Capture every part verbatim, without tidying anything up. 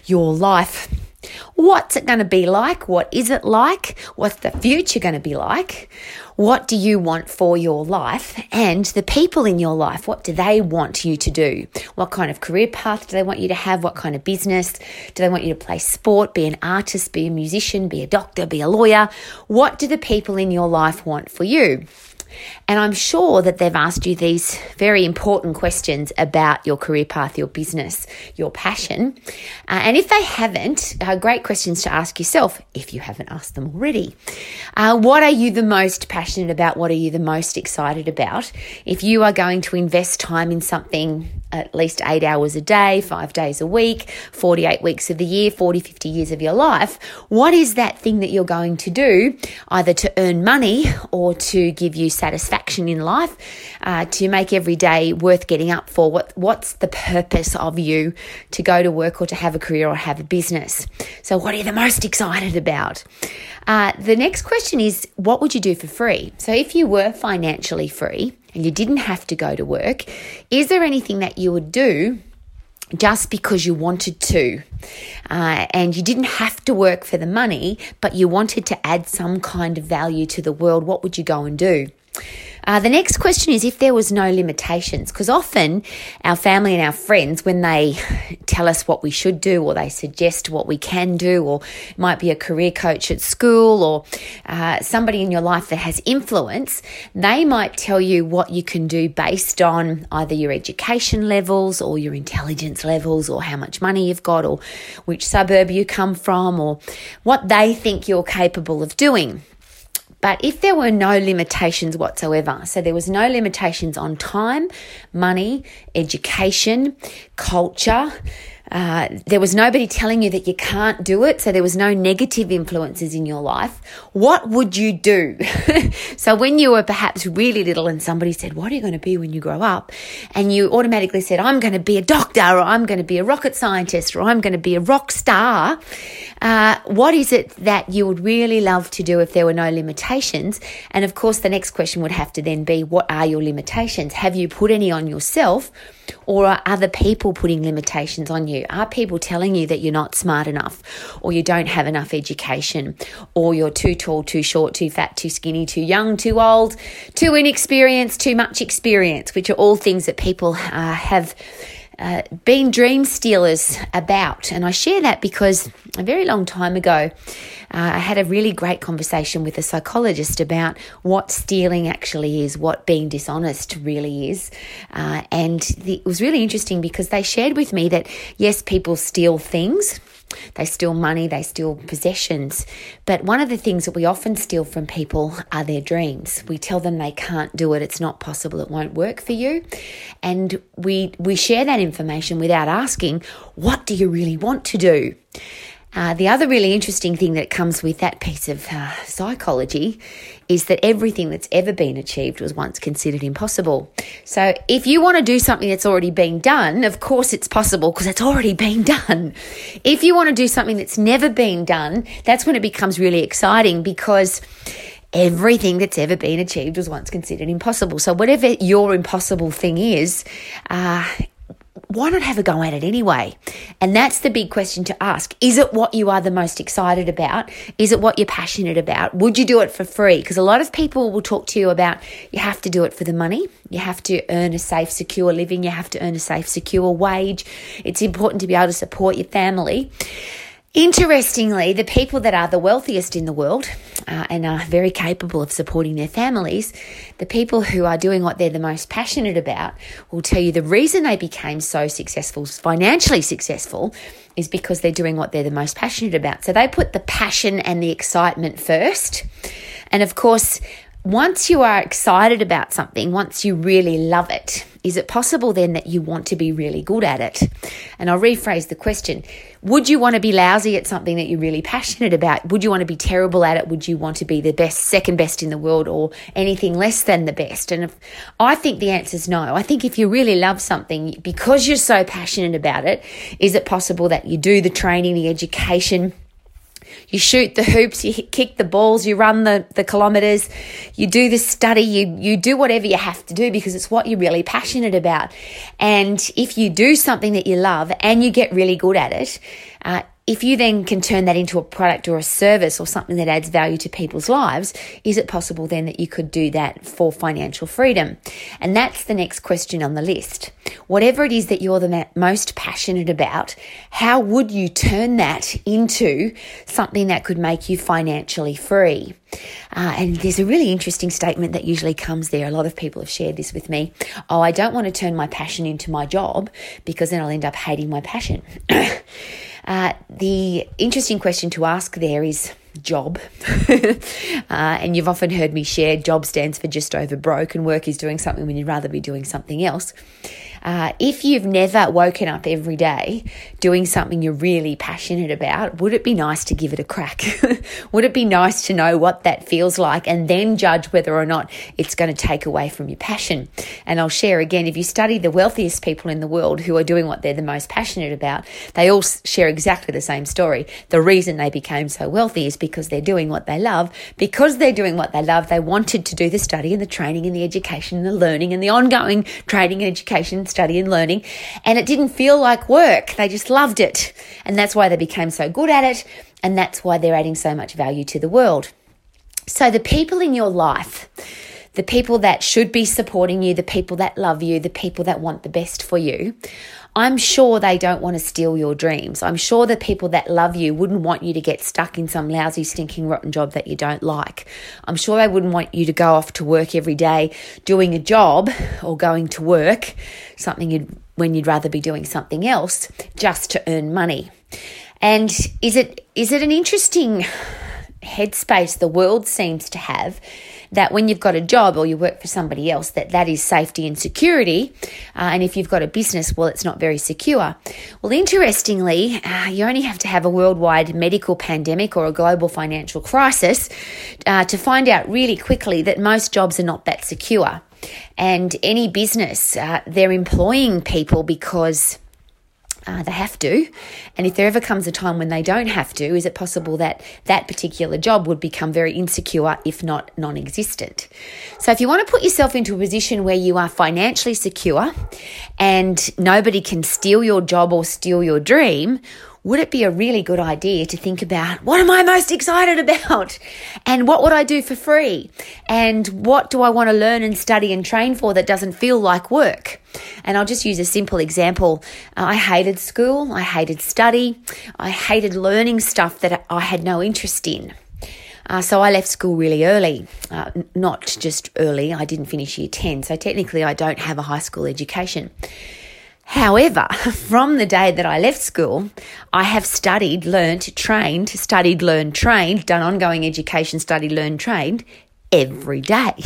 your life. What's it going to be like? What is it like? What's the future going to be like? What do you want for your life? And the people in your life, what do they want you to do? What kind of career path do they want you to have? What kind of business? Do they want you to play sport, be an artist, be a musician, be a doctor, be a lawyer? What do the people in your life want for you? And I'm sure that they've asked you these very important questions about your career path, your business, your passion. Uh, and if they haven't, uh, great questions to ask yourself if you haven't asked them already. Uh, what are you the most passionate about? What are you the most excited about? If you are going to invest time in something at least eight hours a day, five days a week, forty-eight weeks of the year, forty, fifty years of your life, what is that thing that you're going to do either to earn money or to give you satisfaction in life, uh, to make every day worth getting up for? What What's the purpose of you to go to work or to have a career or have a business? So what are you the most excited about? Uh, the next question is, what would you do for free? So if you were financially free and you didn't have to go to work, is there anything that you would do just because you wanted to, uh, and you didn't have to work for the money, but you wanted to add some kind of value to the world? What would you go and do? Uh, the next question is if there was no limitations, because often our family and our friends, when they tell us what we should do or they suggest what we can do, or it might be a career coach at school or uh, somebody in your life that has influence, they might tell you what you can do based on either your education levels or your intelligence levels or how much money you've got or which suburb you come from or what they think you're capable of doing. But if there were no limitations whatsoever, so there was no limitations on time, money, education, culture, uh, there was nobody telling you that you can't do it, so there was no negative influences in your life, what would you do? So when you were perhaps really little and somebody said, what are you going to be when you grow up? And you automatically said, I'm going to be a doctor, or I'm going to be a rocket scientist, or I'm going to be a rock star. Uh, what is it that you would really love to do if there were no limitations? And of course, the next question would have to then be, what are your limitations? Have you put any on yourself, or are other people putting limitations on you? Are people telling you that you're not smart enough, or you don't have enough education, or you're too tall, too short, too fat, too skinny, too young, too old, too inexperienced, too much experience, which are all things that people uh, have Uh, been dream stealers about. And I share that because a very long time ago, uh, I had a really great conversation with a psychologist about what stealing actually is, what being dishonest really is. Uh, and the, it was really interesting because they shared with me that, yes, people steal things. They steal money, they steal possessions. But one of the things that we often steal from people are their dreams. We tell them they can't do it, it's not possible, it won't work for you. And we we share that information without asking, what do you really want to do? Uh, the other really interesting thing that comes with that piece of uh, psychology is that everything that's ever been achieved was once considered impossible. So if you want to do something that's already been done, of course it's possible because it's already been done. If you want to do something that's never been done, that's when it becomes really exciting because everything that's ever been achieved was once considered impossible. So whatever your impossible thing is, uh, why not have a go at it anyway? And that's the big question to ask. Is it what you are the most excited about? Is it what you're passionate about? Would you do it for free? Because a lot of people will talk to you about you have to do it for the money. You have to earn a safe, secure living. You have to earn a safe, secure wage. It's important to be able to support your family. Interestingly, the people that are the wealthiest in the world uh, and are very capable of supporting their families, the people who are doing what they're the most passionate about will tell you the reason they became so successful, financially successful, is because they're doing what they're the most passionate about. So they put the passion and the excitement first. And of course, once you are excited about something, once you really love it, is it possible then that you want to be really good at it? And I'll rephrase the question. Would you want to be lousy at something that you're really passionate about? Would you want to be terrible at it? Would you want to be the best, second best in the world, or anything less than the best? And if, I think the answer is no. I think if you really love something, because you're so passionate about it, is it possible that you do the training, the education, You shoot the hoops, you hit, kick the balls, you run the, the kilometres, you do the study, you, you do whatever you have to do because it's what you're really passionate about. And if you do something that you love and you get really good at it, uh, if you then can turn that into a product or a service or something that adds value to people's lives, is it possible then that you could do that for financial freedom? And that's the next question on the list. Whatever it is that you're the most passionate about, how would you turn that into something that could make you financially free? Uh, and there's a really interesting statement that usually comes there. A lot of people have shared this with me. Oh, I don't want to turn my passion into my job because then I'll end up hating my passion. Uh, the interesting question to ask there is job. uh, and you've often heard me share job stands for just over broke, and work is doing something when you'd rather be doing something else. Uh, if you've never woken up every day doing something you're really passionate about, would it be nice to give it a crack? Would it be nice to know what that feels like and then judge whether or not it's going to take away from your passion? And I'll share again, if you study the wealthiest people in the world who are doing what they're the most passionate about, they all share exactly the same story. The reason they became so wealthy is because they're doing what they love. Because they're doing what they love, they wanted to do the study and the training and the education and the learning and the ongoing training and education, study and learning, and it didn't feel like work. They just loved it, and that's why they became so good at it, and that's why they're adding so much value to the world. So the people in your life, the people that should be supporting you, the people that love you, the people that want the best for you, I'm sure they don't want to steal your dreams. I'm sure the people that love you wouldn't want you to get stuck in some lousy, stinking, rotten job that you don't like. I'm sure they wouldn't want you to go off to work every day doing a job or going to work, something you'd, when you'd rather be doing something else, just to earn money. And is it is it an interesting headspace the world seems to have, that when you've got a job or you work for somebody else, that that is safety and security, uh, and if you've got a business, well, it's not very secure. Well, interestingly, uh, you only have to have a worldwide medical pandemic or a global financial crisis uh, to find out really quickly that most jobs are not that secure. And any business, uh, they're employing people because Uh, they have to. And if there ever comes a time when they don't have to, is it possible that that particular job would become very insecure, if not non-existent? So if you want to put yourself into a position where you are financially secure and nobody can steal your job or steal your dream, would it be a really good idea to think about, what am I most excited about? And what would I do for free? And what do I want to learn and study and train for that doesn't feel like work? And I'll just use a simple example. Uh, I hated school. I hated study. I hated learning stuff that I had no interest in. Uh, so I left school really early, uh, not just early. I didn't finish year ten. So technically I don't have a high school education. However, from the day that I left school, I have studied, learnt, trained, studied, learned, trained, done ongoing education, studied, learned, trained every day.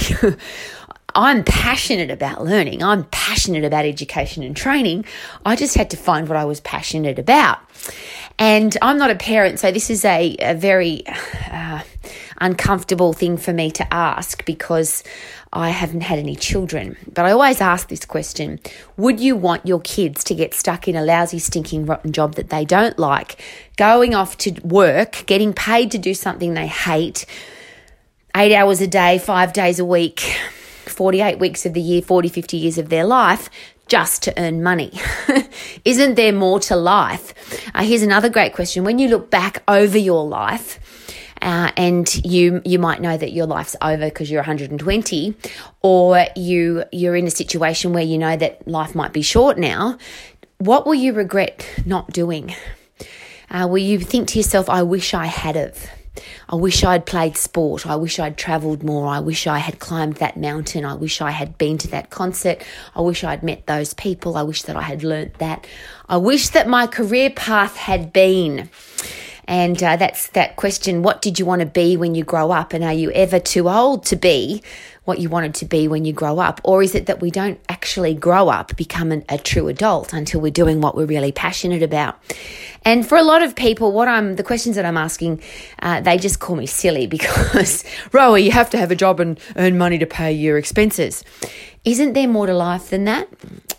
I'm passionate about learning. I'm passionate about education and training. I just had to find what I was passionate about. And I'm not a parent, so this is a, a very uh, uncomfortable thing for me to ask because I haven't had any children. But I always ask this question: would you want your kids to get stuck in a lousy, stinking, rotten job that they don't like, going off to work, getting paid to do something they hate, eight hours a day, five days a week, forty-eight weeks of the year, forty, fifty years of their life, just to earn money? Isn't there more to life? Uh, here's another great question. When you look back over your life, uh, and you you might know that your life's over because you're one hundred twenty, or you you're in a situation where you know that life might be short now, what will you regret not doing? Uh, will you think to yourself, I wish I had of? I wish I'd played sport. I wish I'd travelled more. I wish I had climbed that mountain. I wish I had been to that concert. I wish I'd met those people. I wish that I had learnt that. I wish that my career path had been. And uh, that's that question, what did you want to be when you grow up? And are you ever too old to be what you wanted to be when you grow up? Or is it that we don't actually grow up, become an, a true adult until we're doing what we're really passionate about? And for a lot of people, what I'm the questions that I'm asking, uh, they just call me silly because, Rowie, you have to have a job and earn money to pay your expenses. Isn't there more to life than that?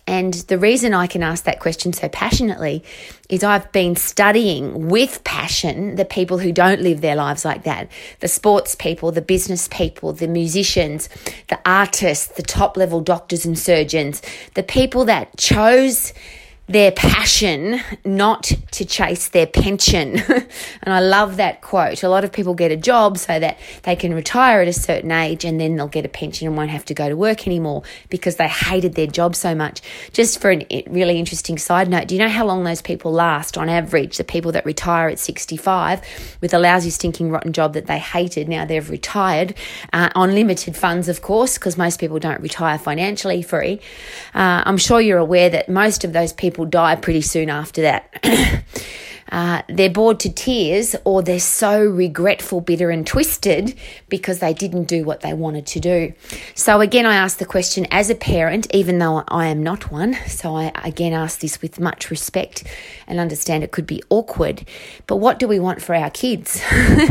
And the reason I can ask that question so passionately is I've been studying with passion the people who don't live their lives like that. The sports people, the business people, the musicians, the artists, the top level doctors and surgeons, the people that chose their passion, not to chase their pension. And I love that quote. A lot of people get a job so that they can retire at a certain age and then they'll get a pension and won't have to go to work anymore because they hated their job so much. Just for a really interesting side note, do you know how long those people last on average? The people that retire at sixty-five with a lousy, stinking, rotten job that they hated, now they've retired uh, on limited funds, of course, because most people don't retire financially free. Uh, I'm sure you're aware that most of those people die pretty soon after that. Uh, they're bored to tears, or they're so regretful, bitter and twisted because they didn't do what they wanted to do. So again, I ask the question as a parent, even though I am not one. So I again ask this with much respect and understand it could be awkward. But what do we want for our kids?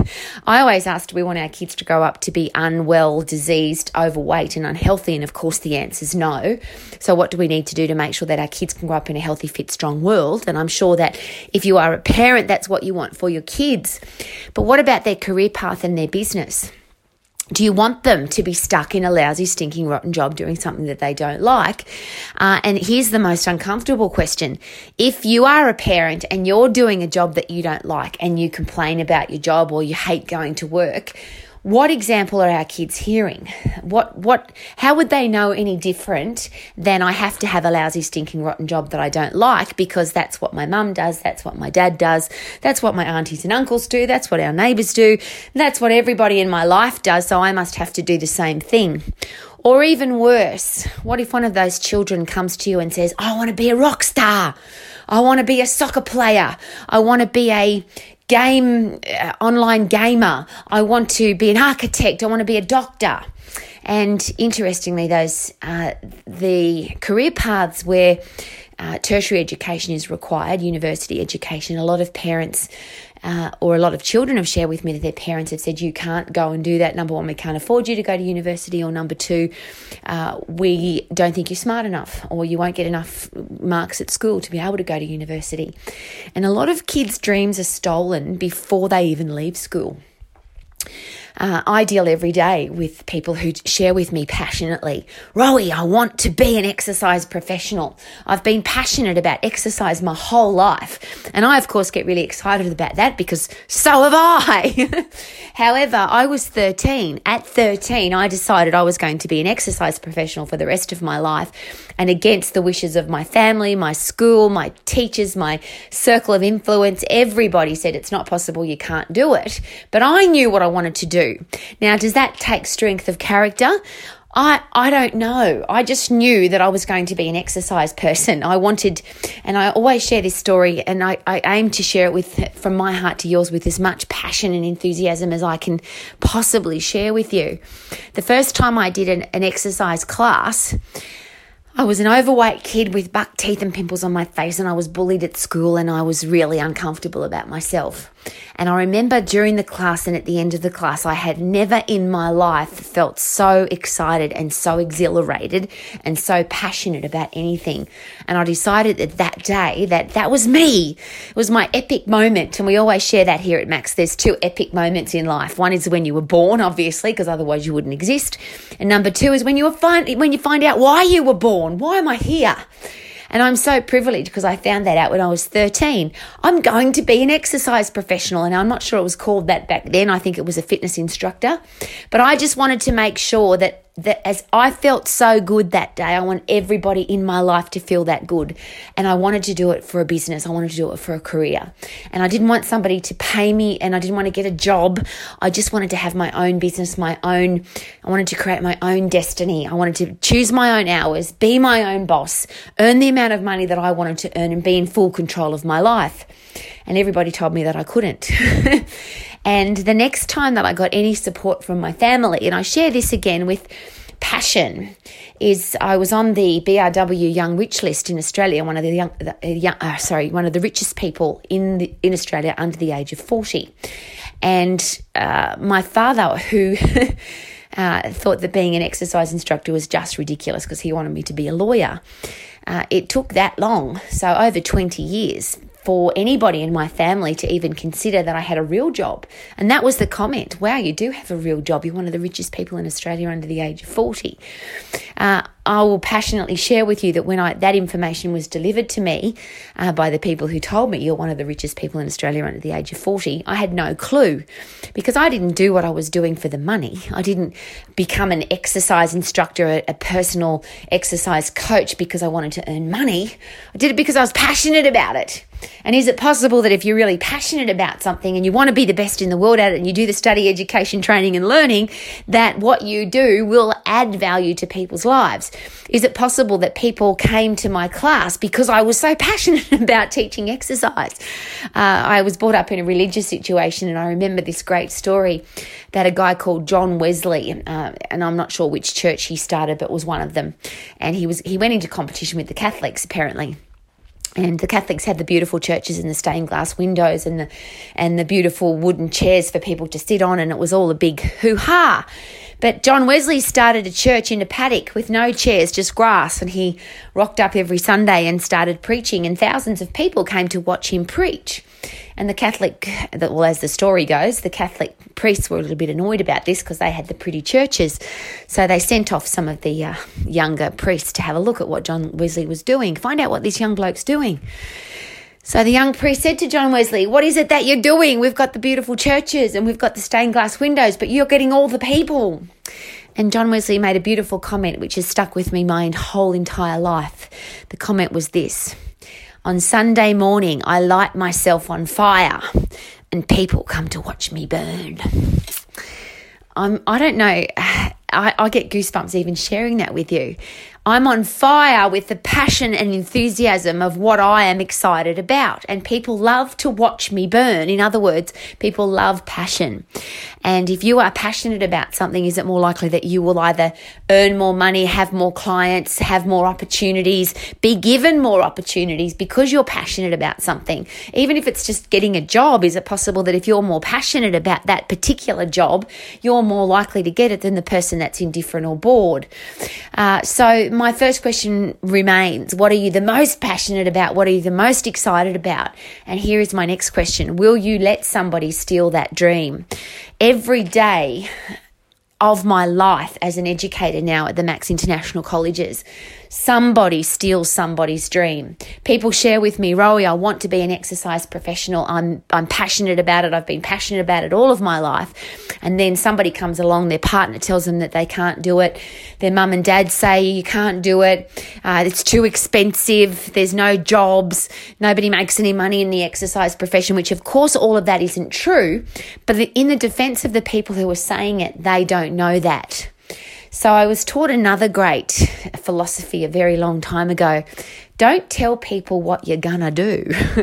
I always ask, do we want our kids to grow up to be unwell, diseased, overweight and unhealthy? And of course the answer is no. So what do we need to do to make sure that our kids can grow up in a healthy, fit, strong world? And I'm sure that if you are a parent, that's what you want for your kids. But what about their career path and their business? Do you want them to be stuck in a lousy, stinking, rotten job doing something that they don't like? Uh, and here's the most uncomfortable question. If you are a parent and you're doing a job that you don't like and you complain about your job or you hate going to work, what example are our kids hearing? What, what, how would they know any different than I have to have a lousy, stinking, rotten job that I don't like because that's what my mum does, that's what my dad does, that's what my aunties and uncles do, that's what our neighbours do, that's what everybody in my life does, so I must have to do the same thing. Or even worse, what if one of those children comes to you and says, I want to be a rock star, I want to be a soccer player, I want to be a game, uh, online gamer, I want to be an architect, I want to be a doctor. And interestingly, those uh, the career paths where uh, tertiary education is required, university education, a lot of parents uh, or a lot of children have shared with me that their parents have said, you can't go and do that. Number one, we can't afford you to go to university, or number two, uh, we don't think you're smart enough, or you won't get enough marks at school to be able to go to university. And a lot of kids' dreams are stolen before they even leave school. Uh, I deal every day with people who share with me passionately, Rowie, I want to be an exercise professional. I've been passionate about exercise my whole life. And I, of course, get really excited about that because so have I. However, I was thirteen. At thirteen, I decided I was going to be an exercise professional for the rest of my life. And against the wishes of my family, my school, my teachers, my circle of influence, everybody said it's not possible, you can't do it. But I knew what I wanted to do. Now, does that take strength of character? I I don't know. I just knew that I was going to be an exercise person. I wanted, and I always share this story, and I, I aim to share it with from my heart to yours with as much passion and enthusiasm as I can possibly share with you. The first time I did an, an exercise class, I was an overweight kid with buck teeth and pimples on my face, and I was bullied at school, and I was really uncomfortable about myself. And I remember during the class and at the end of the class, I had never in my life felt so excited and so exhilarated and so passionate about anything. And I decided that that day that that was me. It was my epic moment. And we always share that here at Max. There's two epic moments in life. One is when you were born, obviously, because otherwise you wouldn't exist. And number two is when you were find, when you find out why you were born. Why am I here? And I'm so privileged because I found that out when I was thirteen. I'm going to be an exercise professional, and I'm not sure it was called that back then. I think it was a fitness instructor. But I just wanted to make sure that that as I felt so good that day, I want everybody in my life to feel that good. And I wanted to do it for a business. I wanted to do it for a career. And I didn't want somebody to pay me, and I didn't want to get a job. I just wanted to have my own business, my own, I wanted to create my own destiny. I wanted to choose my own hours, be my own boss, earn the amount of money that I wanted to earn, and be in full control of my life. And everybody told me that I couldn't. And the next time that I got any support from my family, and I share this again with passion, is I was on the B R W Young Rich list in Australia, one of the young, the, young uh, sorry, one of the richest people in the, in Australia under the age of forty. And uh, my father, who uh, thought that being an exercise instructor was just ridiculous because he wanted me to be a lawyer, Uh, it took that long, so over twenty years, for anybody in my family to even consider that I had a real job. And that was the comment. Wow, you do have a real job. You're one of the richest people in Australia under the age of forty. Uh, I will passionately share with you that when I, that information was delivered to me uh, by the people who told me you're one of the richest people in Australia under the age of forty, I had no clue, because I didn't do what I was doing for the money. I didn't become an exercise instructor, a, a personal exercise coach because I wanted to earn money. I did it because I was passionate about it. And is it possible that if you're really passionate about something and you want to be the best in the world at it, and you do the study, education, training and learning, that what you do will add value to people's lives? Is it possible that people came to my class because I was so passionate about teaching exercise? Uh, I was brought up in a religious situation, and I remember this great story that a guy called John Wesley, uh, and I'm not sure which church he started, but was one of them, and he was he went into competition with the Catholics, apparently. And the Catholics had the beautiful churches and the stained glass windows and the and the beautiful wooden chairs for people to sit on, and it was all a big hoo-ha. But John Wesley started a church in a paddock with no chairs, just grass, and he rocked up every Sunday and started preaching, and thousands of people came to watch him preach. And the Catholic, well, as the story goes, the Catholic priests were a little bit annoyed about this because they had the pretty churches. So they sent off some of the uh, younger priests to have a look at what John Wesley was doing, find out what this young bloke's doing. So the young priest said to John Wesley, "What is it that you're doing? We've got the beautiful churches and we've got the stained glass windows, but you're getting all the people." And John Wesley made a beautiful comment which has stuck with me my whole entire life. The comment was this: "On Sunday morning, I light myself on fire and people come to watch me burn." I'm, I don't know, I, I get goosebumps even sharing that with you. I'm on fire with the passion and enthusiasm of what I am excited about, and people love to watch me burn. In other words, people love passion. And if you are passionate about something, is it more likely that you will either earn more money, have more clients, have more opportunities, be given more opportunities because you're passionate about something? Even if it's just getting a job, is it possible that if you're more passionate about that particular job, you're more likely to get it than the person that's indifferent or bored? Uh, so my first question remains, what are you the most passionate about? What are you the most excited about? And here is my next question. Will you let somebody steal that dream? Every day of my life as an educator now at the Max International Colleges, somebody steals somebody's dream. People share with me, "Rowie, I want to be an exercise professional. I'm I'm passionate about it. I've been passionate about it all of my life." And then somebody comes along, their partner tells them that they can't do it. Their mum and dad say, "You can't do it. Uh, it's too expensive. There's no jobs. Nobody makes any money in the exercise profession," which of course all of that isn't true. But in the defense of the people who are saying it, they don't know that. So I was taught another great philosophy a very long time ago. Don't tell people what you're gonna do.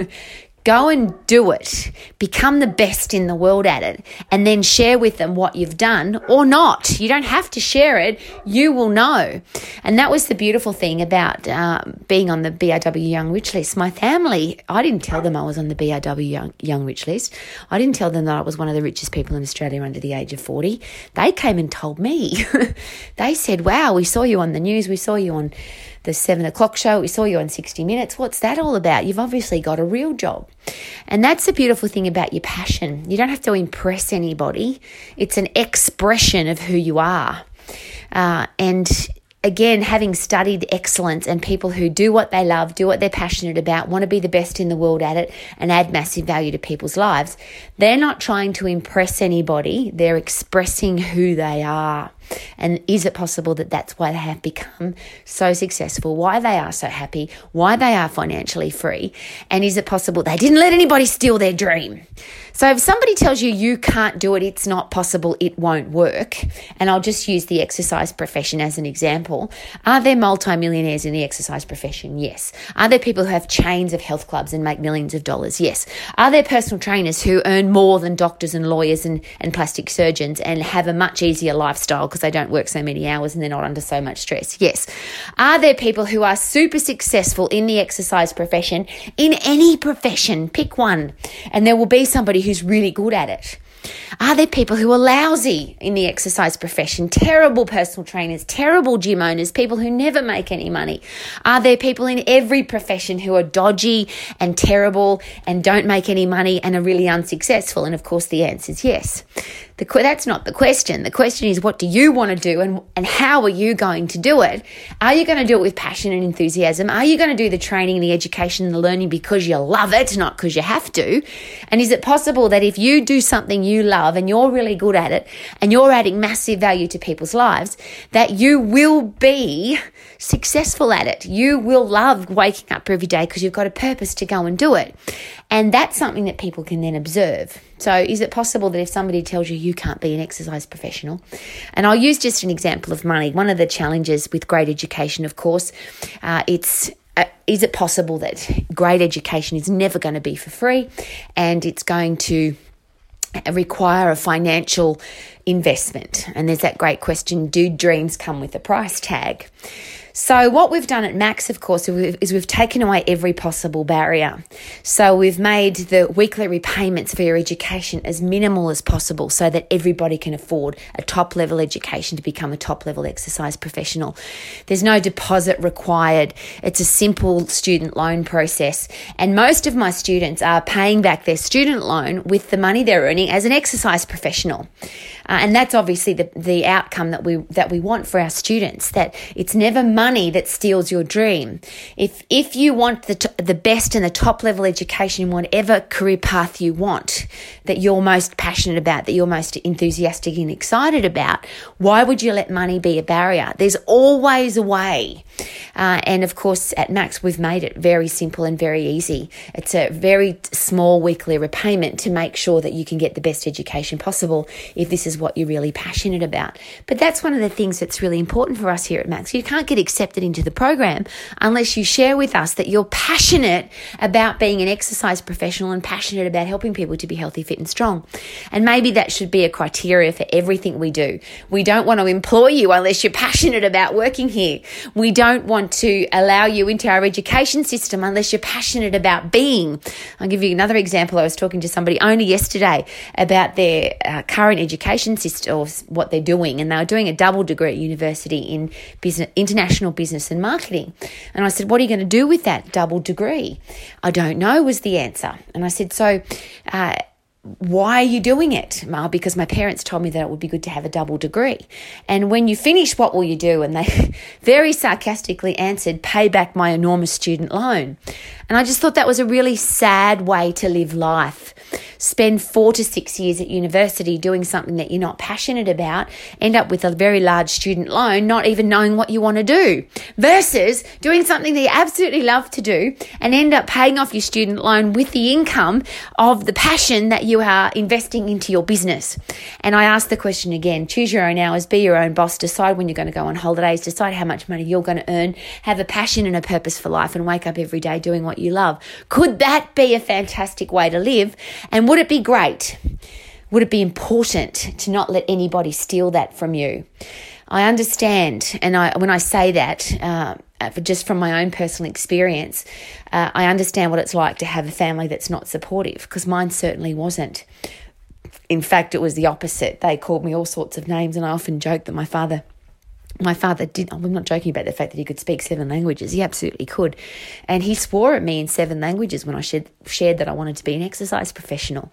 Go and do it. Become the best in the world at it, and then share with them what you've done or not. You don't have to share it. You will know. And that was the beautiful thing about um, being on the B R W Young Rich List. My family, I didn't tell them I was on the B R W Young, Young Rich List. I didn't tell them that I was one of the richest people in Australia under the age of forty. They came and told me. They said, "Wow, we saw you on the news. We saw you on the seven o'clock show. We saw you on sixty minutes. What's that all about? You've obviously got a real job." And that's the beautiful thing about your passion. You don't have to impress anybody. It's an expression of who you are. Uh, and again, having studied excellence and people who do what they love, do what they're passionate about, want to be the best in the world at it and add massive value to people's lives, they're not trying to impress anybody. They're expressing who they are. And is it possible that that's why they have become so successful, why they are so happy, why they are financially free? And is it possible they didn't let anybody steal their dream? So if somebody tells you you can't do it, it's not possible, it won't work, and I'll just use the exercise profession as an example. Are there multimillionaires in the exercise profession? Yes. Are there people who have chains of health clubs and make millions of dollars? Yes. Are there personal trainers who earn more than doctors and lawyers and, and plastic surgeons and have a much easier lifestyle because they don't work so many hours and they're not under so much stress? Yes. Are there people who are super successful in the exercise profession, in any profession? Pick one, and there will be somebody who's really good at it. Are there people who are lousy in the exercise profession, terrible personal trainers, terrible gym owners, people who never make any money? Are there people in every profession who are dodgy and terrible and don't make any money and are really unsuccessful? And of course, the answer is yes. The, that's not the question. The question is, what do you want to do, and, and how are you going to do it? Are you going to do it with passion and enthusiasm? Are you going to do the training, the education, and the learning because you love it, not because you have to? And is it possible that if you do something you love and you're really good at it and you're adding massive value to people's lives, that you will be successful at it? You will love waking up every day because you've got a purpose to go and do it. And that's something that people can then observe. So is it possible that if somebody tells you you can't be an exercise professional, and I'll use just an example of money, one of the challenges with great education, of course, uh, it's uh, is it possible that great education is never going to be for free, and it's going to require a financial investment? And there's that great question, do dreams come with a price tag? So what we've done at Max, of course, is we've taken away every possible barrier. So we've made the weekly repayments for your education as minimal as possible so that everybody can afford a top-level education to become a top-level exercise professional. There's no deposit required. It's a simple student loan process. And most of my students are paying back their student loan with the money they're earning as an exercise professional. Uh, and that's obviously the, the outcome that we that we want for our students, that it's never money that steals your dream. If if you want the t- the best and the top level education in whatever career path you want, that you're most passionate about, that you're most enthusiastic and excited about, why would you let money be a barrier? There's always a way. Uh, and of course, at Max, we've made it very simple and very easy. It's a very small weekly repayment to make sure that you can get the best education possible if this is what you're really passionate about. But that's one of the things that's really important for us here at Max. You can't get accepted into the program unless you share with us that you're passionate about being an exercise professional and passionate about helping people to be healthy, fit and strong. And maybe that should be a criteria for everything we do. We don't want to employ you unless you're passionate about working here. We don't want to allow you into our education system unless you're passionate about being. I'll give you another example. I was talking to somebody only yesterday about their uh, current education system, or what they're doing, and they were doing a double degree at university in business, international business and marketing. And I said, what are you going to do with that double degree? I don't know, was the answer. And I said, so uh, why are you doing it? Well, because my parents told me that it would be good to have a double degree. And when you finish, what will you do? And they very sarcastically answered, pay back my enormous student loan. And I just thought that was a really sad way to live life. Spend four to six years at university doing something that you're not passionate about, end up with a very large student loan, not even knowing what you want to do, versus doing something that you absolutely love to do and end up paying off your student loan with the income of the passion that you are investing into your business. And I ask the question again, choose your own hours, be your own boss, decide when you're going to go on holidays, decide how much money you're going to earn, have a passion and a purpose for life, and wake up every day doing what you love. Could that be a fantastic way to live? And would it be great? Would it be important to not let anybody steal that from you? I understand, and I, when I say that, uh, just from my own personal experience, uh, I understand what it's like to have a family that's not supportive, because mine certainly wasn't. In fact, it was the opposite. They called me all sorts of names, and I often joke that my father My father did, I'm not joking about the fact that he could speak seven languages. He absolutely could. And he swore at me in seven languages when I shared, shared that I wanted to be an exercise professional.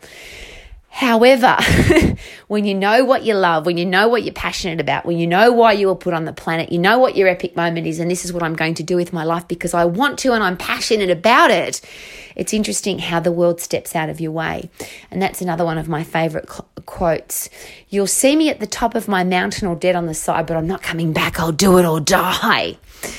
However, when you know what you love, when you know what you're passionate about, when you know why you were put on the planet, you know what your epic moment is, and this is what I'm going to do with my life because I want to and I'm passionate about it, it's interesting how the world steps out of your way. And that's another one of my favourite quotes. You'll see me at the top of my mountain or dead on the side, but I'm not coming back. I'll do it or die.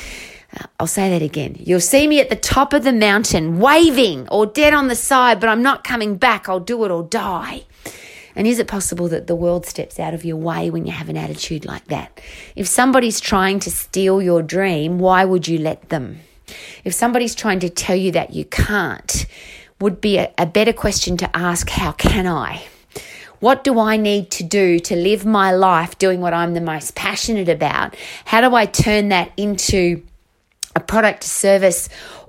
I'll say that again. You'll see me at the top of the mountain waving or dead on the side, but I'm not coming back. I'll do it or die. And is it possible that the world steps out of your way when you have an attitude like that? If somebody's trying to steal your dream, why would you let them? If somebody's trying to tell you that you can't, would be a, a better question to ask, how can I? What do I need to do to live my life doing what I'm the most passionate about? How do I turn that into a product, service,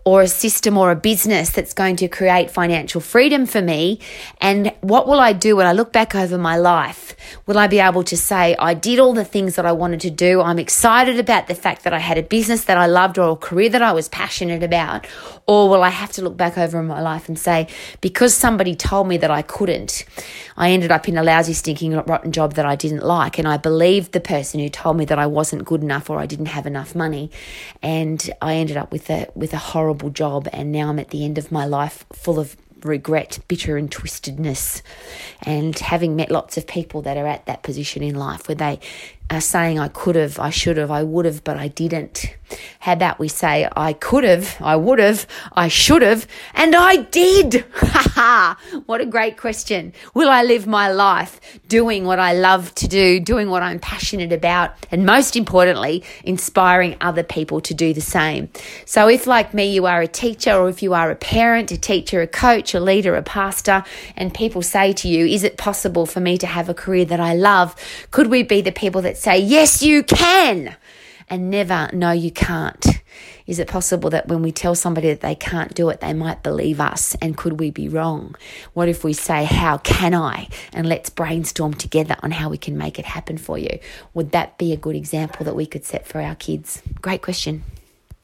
or a system or a business that's going to create financial freedom for me? And what will I do when I look back over my life? Will I be able to say, I did all the things that I wanted to do? I'm excited about the fact that I had a business that I loved or a career that I was passionate about. Or will I have to look back over my life and say, because somebody told me that I couldn't, I ended up in a lousy, stinking, rotten job that I didn't like. And I believed the person who told me that I wasn't good enough or I didn't have enough money. And I ended up with a with a horrible job. And now I'm at the end of my life full of regret, bitter and twistedness. And having met lots of people that are at that position in life where they are saying, I could have, I should have, I would have, but I didn't. How about we say, I could have, I would have, I should have, and I did. Ha ha! What a great question. Will I live my life doing what I love to do, doing what I'm passionate about, and most importantly, inspiring other people to do the same? So if, like me, you are a teacher, or if you are a parent, a teacher, a coach, a leader, a pastor, and people say to you, is it possible for me to have a career that I love? Could we be the people that say, yes, you can, and never, no, you can't? Is it possible that when we tell somebody that they can't do it, they might believe us? And could we be wrong? What if we say, how can I? And let's brainstorm together on how we can make it happen for you. Would that be a good example that we could set for our kids? Great question.